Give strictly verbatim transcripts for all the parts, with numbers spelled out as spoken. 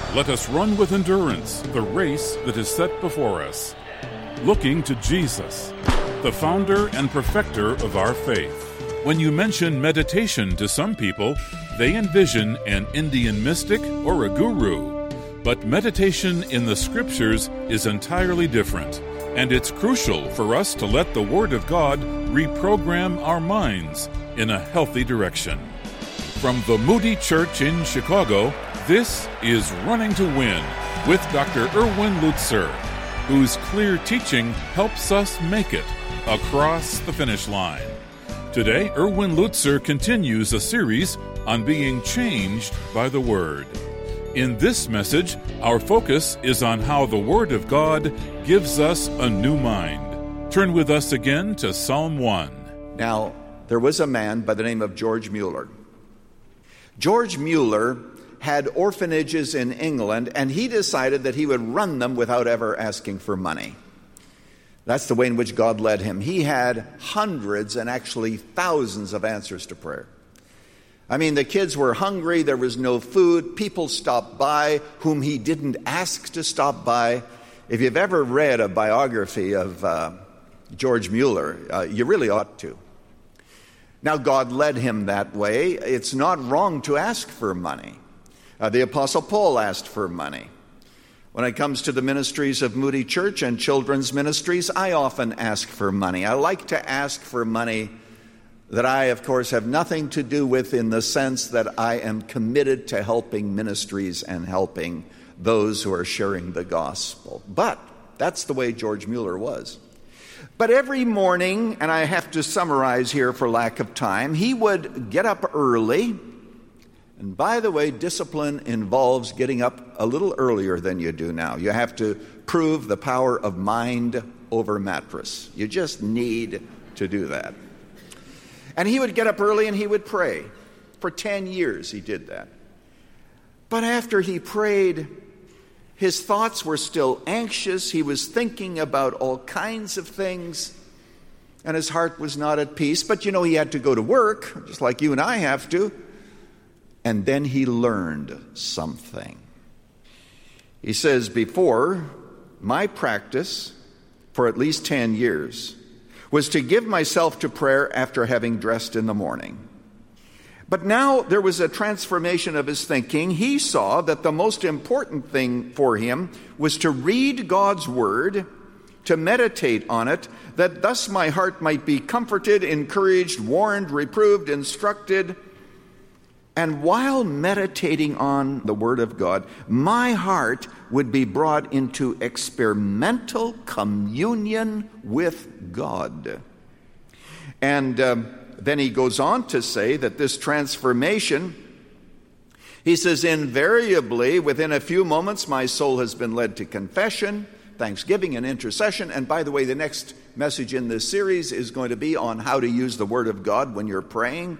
Let us run with endurance the race that is set before us, looking to Jesus, the founder and perfecter of our faith. When you mention meditation to some people, they envision an Indian mystic or a guru. But meditation in the Scriptures is entirely different, and it's crucial for us to let the Word of God reprogram our minds in a healthy direction. From the Moody Church in Chicago, this is Running to Win with Doctor Erwin Lutzer, whose clear teaching helps us make it across the finish line. Today, Erwin Lutzer continues a series on being changed by the Word. In this message, our focus is on how the Word of God gives us a new mind. Turn with us again to Psalm one. Now, there was a man by the name of George Mueller. George Mueller had orphanages in England, and he decided that he would run them without ever asking for money. That's the way in which God led him. He had hundreds and actually thousands of answers to prayer. I mean, the kids were hungry, there was no food, people stopped by whom he didn't ask to stop by. If you've ever read a biography of uh, George Mueller, uh, you really ought to. Now, God led him that way. It's not wrong to ask for money. Uh, the Apostle Paul asked for money. When it comes to the ministries of Moody Church and children's ministries, I often ask for money. I like to ask for money that I, of course, have nothing to do with, in the sense that I am committed to helping ministries and helping those who are sharing the gospel. But that's the way George Mueller was. But every morning, and I have to summarize here for lack of time, he would get up early. And by the way, discipline involves getting up a little earlier than you do now. You have to prove the power of mind over mattress. You just need to do that. And he would get up early and he would pray. For ten years he did that. But after he prayed, his thoughts were still anxious. He was thinking about all kinds of things, and his heart was not at peace. But you know, he had to go to work, just like you and I have to. And then he learned something. He says, before, my practice for at least ten years was to give myself to prayer after having dressed in the morning. But now there was a transformation of his thinking. He saw that the most important thing for him was to read God's Word, to meditate on it, that thus my heart might be comforted, encouraged, warned, reproved, instructed. And while meditating on the Word of God, my heart would be brought into experimental communion with God. And um, then he goes on to say that this transformation, he says, invariably, within a few moments, my soul has been led to confession, thanksgiving, and intercession. And by the way, the next message in this series is going to be on how to use the Word of God when you're praying.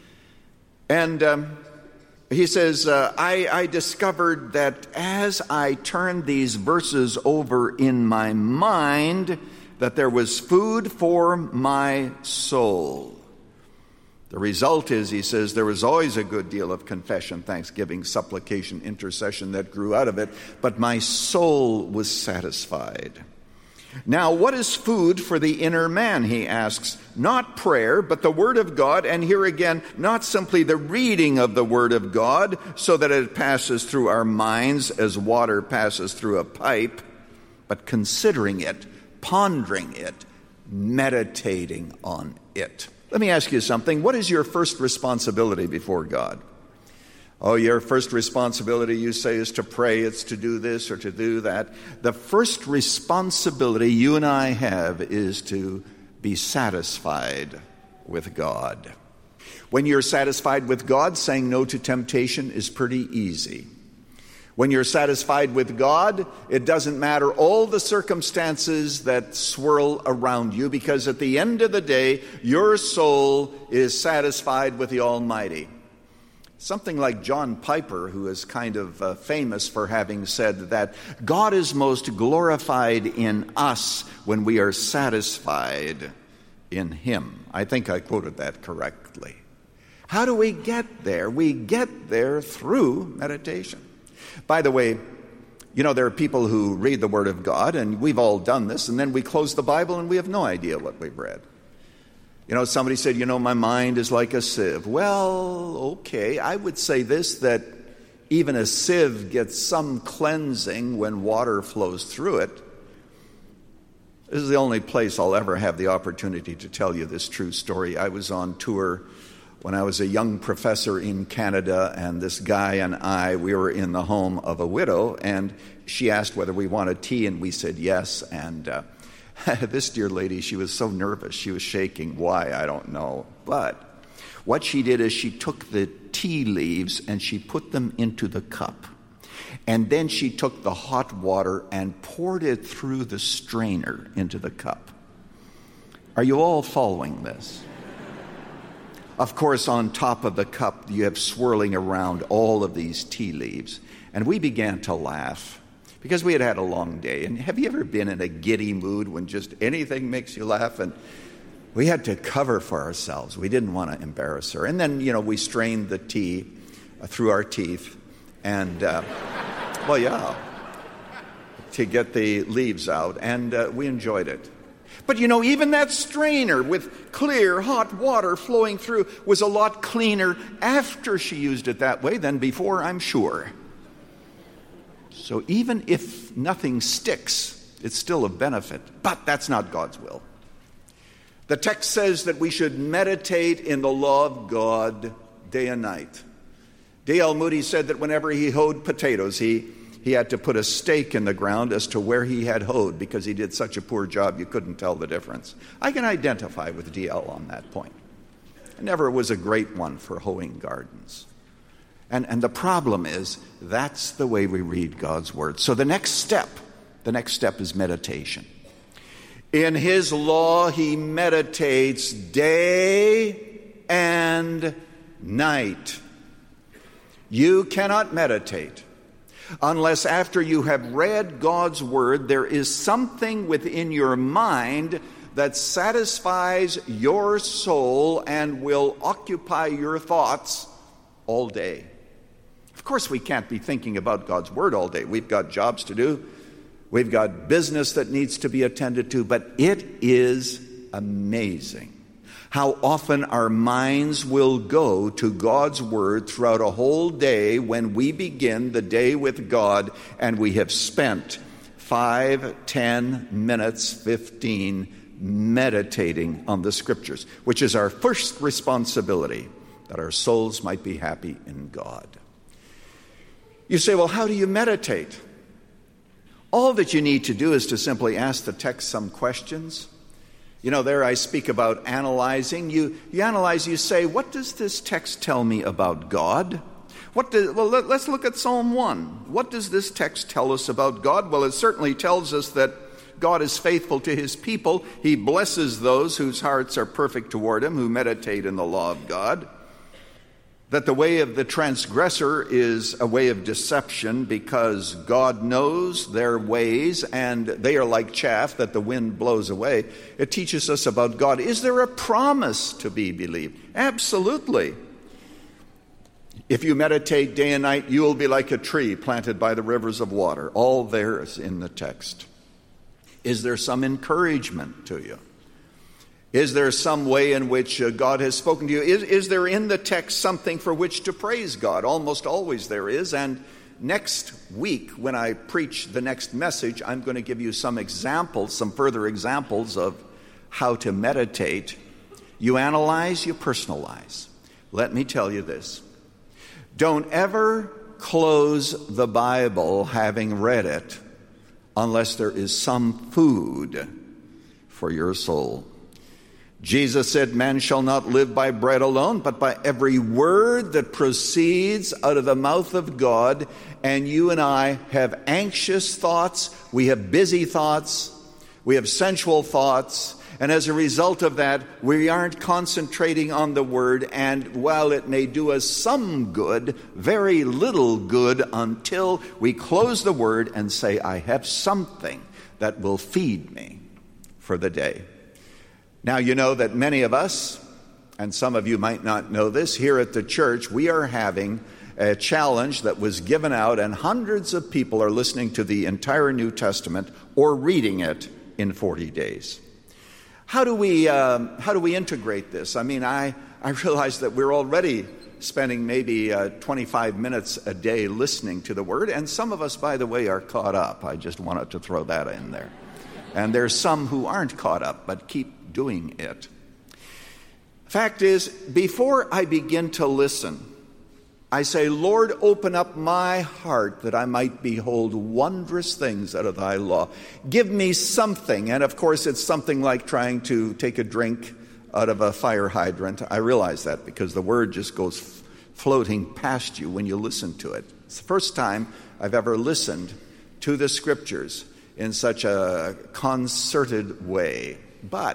And um, he says, uh, I, I discovered that as I turned these verses over in my mind, that there was food for my soul. The result is, he says, there was always a good deal of confession, thanksgiving, supplication, intercession that grew out of it, but my soul was satisfied. Now, what is food for the inner man, he asks? Not prayer, but the Word of God. And here again, not simply the reading of the Word of God so that it passes through our minds as water passes through a pipe, but considering it, pondering it, meditating on it. Let me ask you something. What is your first responsibility before God? Oh, your first responsibility, you say, is to pray, it's to do this or to do that. The first responsibility you and I have is to be satisfied with God. When you're satisfied with God, saying no to temptation is pretty easy. When you're satisfied with God, it doesn't matter all the circumstances that swirl around you, because at the end of the day, your soul is satisfied with the Almighty. Something like John Piper, who is kind of uh, famous for having said that God is most glorified in us when we are satisfied in Him. I think I quoted that correctly. How do we get there? We get there through meditation. By the way, you know, there are people who read the Word of God, and we've all done this, and then we close the Bible and we have no idea what we've read. You know, somebody said, you know, my mind is like a sieve. Well, okay, I would say this, that even a sieve gets some cleansing when water flows through it. This is the only place I'll ever have the opportunity to tell you this true story. I was on tour when I was a young professor in Canada, and this guy and I, we were in the home of a widow, and she asked whether we wanted tea, and we said yes. And uh, this dear lady, she was so nervous. She was shaking. Why? I don't know. But what she did is she took the tea leaves and she put them into the cup. And then she took the hot water and poured it through the strainer into the cup. Are you all following this? Of course, on top of the cup, you have swirling around all of these tea leaves. And we began to laugh because we had had a long day. And have you ever been in a giddy mood when just anything makes you laugh? And we had to cover for ourselves. We didn't want to embarrass her. And then, you know, we strained the tea uh, through our teeth. And, uh, well, yeah, to get the leaves out. And uh, we enjoyed it. But, you know, even that strainer with clear, hot water flowing through was a lot cleaner after she used it that way than before, I'm sure. So even if nothing sticks, it's still a benefit. But that's not God's will. The text says that we should meditate in the law of God day and night. D L Moody said that whenever he hoed potatoes, he He had to put a stake in the ground as to where he had hoed because he did such a poor job you couldn't tell the difference. I can identify with D L on that point. I never was a great one for hoeing gardens. And, and the problem is that's the way we read God's Word. So the next step, the next step is meditation. In His law, he meditates day and night. You cannot meditate unless after you have read God's Word, there is something within your mind that satisfies your soul and will occupy your thoughts all day. Of course, we can't be thinking about God's Word all day. We've got jobs to do. We've got business that needs to be attended to. But it is amazing how often our minds will go to God's Word throughout a whole day when we begin the day with God and we have spent five, ten minutes, fifteen meditating on the Scriptures, which is our first responsibility, that our souls might be happy in God. You say, well, how do you meditate? All that you need to do is to simply ask the text some questions. You know, there I speak about analyzing. You, you analyze, you say, what does this text tell me about God? What do, well, let, let's look at Psalm one. What does this text tell us about God? Well, it certainly tells us that God is faithful to His people. He blesses those whose hearts are perfect toward Him, who meditate in the law of God. That the way of the transgressor is a way of deception because God knows their ways and they are like chaff that the wind blows away. It teaches us about God. Is there a promise to be believed? Absolutely. If you meditate day and night, you will be like a tree planted by the rivers of water. All there is in the text. Is there some encouragement to you? Is there some way in which uh, God has spoken to you? Is, is there in the text something for which to praise God? Almost always there is. And next week, when I preach the next message, I'm going to give you some examples, some further examples of how to meditate. You analyze, you personalize. Let me tell you this. Don't ever close the Bible having read it unless there is some food for your soul. Jesus said, man shall not live by bread alone, but by every word that proceeds out of the mouth of God. And you and I have anxious thoughts, we have busy thoughts, we have sensual thoughts, and as a result of that, we aren't concentrating on the Word, and while it may do us some good, very little good until we close the Word and say, I have something that will feed me for the day. Now, you know that many of us, and some of you might not know this, here at the church, we are having a challenge that was given out, and hundreds of people are listening to the entire New Testament or reading it in forty days. How do we um, how do we integrate this? I mean, I, I realize that we're already spending maybe uh, twenty-five minutes a day listening to the Word, and some of us, by the way, are caught up. I just wanted to throw that in there. And there's some who aren't caught up, but keep doing it. Fact is, before I begin to listen, I say, Lord, open up my heart that I might behold wondrous things out of thy law. Give me something. And of course, it's something like trying to take a drink out of a fire hydrant. I realize that because the word just goes f- floating past you when you listen to it. It's the first time I've ever listened to the scriptures in such a concerted way. But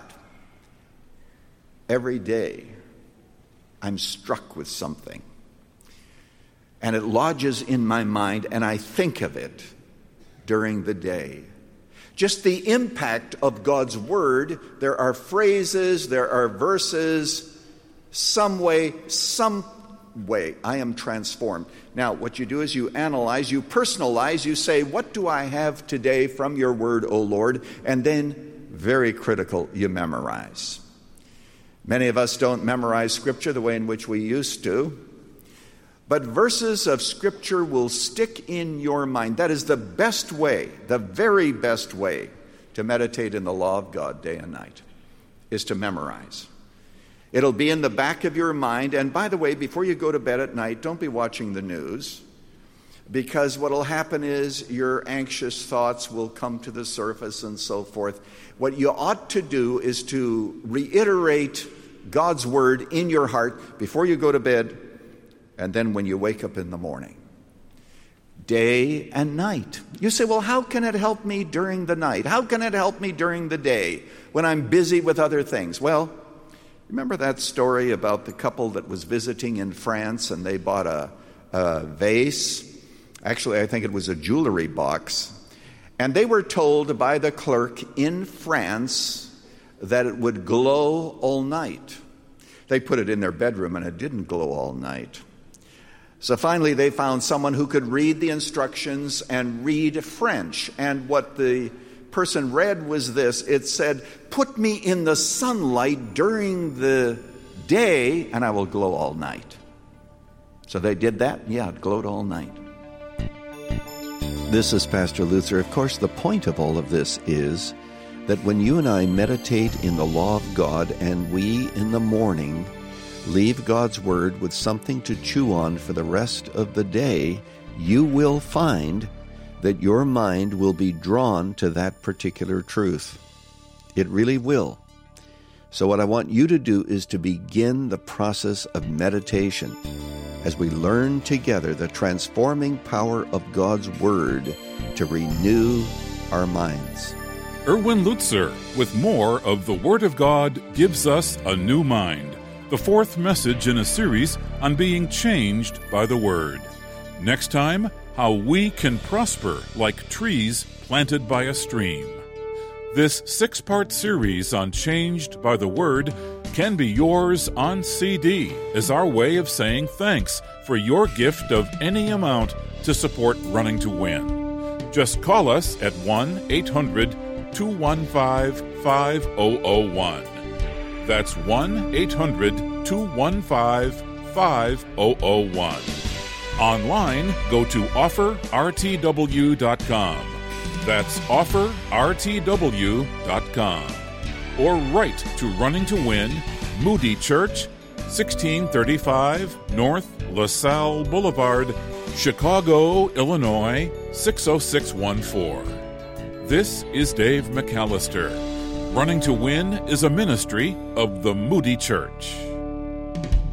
every day I'm struck with something. And it lodges in my mind, and I think of it during the day. Just the impact of God's Word. There are phrases, there are verses, some way, some way I am transformed. Now, what you do is you analyze, you personalize, you say, what do I have today from your Word, O Lord? And then, very critical, you memorize. Many of us don't memorize Scripture the way in which we used to. But verses of Scripture will stick in your mind. That is the best way, the very best way to meditate in the law of God day and night, is to memorize. It'll be in the back of your mind. And by the way, before you go to bed at night, don't be watching the news, because what will happen is your anxious thoughts will come to the surface and so forth. What you ought to do is to reiterate God's Word in your heart before you go to bed, and then when you wake up in the morning, day and night. You say, well, how can it help me during the night? How can it help me during the day when I'm busy with other things? Well, remember that story about the couple that was visiting in France and they bought a, a vase? Actually, I think it was a jewelry box. And they were told by the clerk in France that it would glow all night. They put it in their bedroom and it didn't glow all night. So finally, they found someone who could read the instructions and read French. And what the person read was this. It said, put me in the sunlight during the day, and I will glow all night. So they did that. Yeah, it glowed all night. This is Pastor Luther. Of course, the point of all of this is that when you and I meditate in the law of God, and we in the morning leave God's Word with something to chew on for the rest of the day, you will find that your mind will be drawn to that particular truth. It really will. So what I want you to do is to begin the process of meditation as we learn together the transforming power of God's Word to renew our minds. Erwin Lutzer with more of The Word of God Gives Us a New Mind, the fourth message in a series on being changed by the Word. Next time, how we can prosper like trees planted by a stream. This six-part series on Changed by the Word can be yours on C D as our way of saying thanks for your gift of any amount to support Running to Win. Just call us at one eight hundred two one five five zero zero one. That's one eight hundred two one five five zero zero one. Online, go to offer r t w dot com. That's offer r t w dot com. Or write to Running to Win, Moody Church, sixteen thirty-five North LaSalle Boulevard, Chicago, Illinois, six oh six one four. This is Dave McAllister. Running to Win is a ministry of the Moody Church.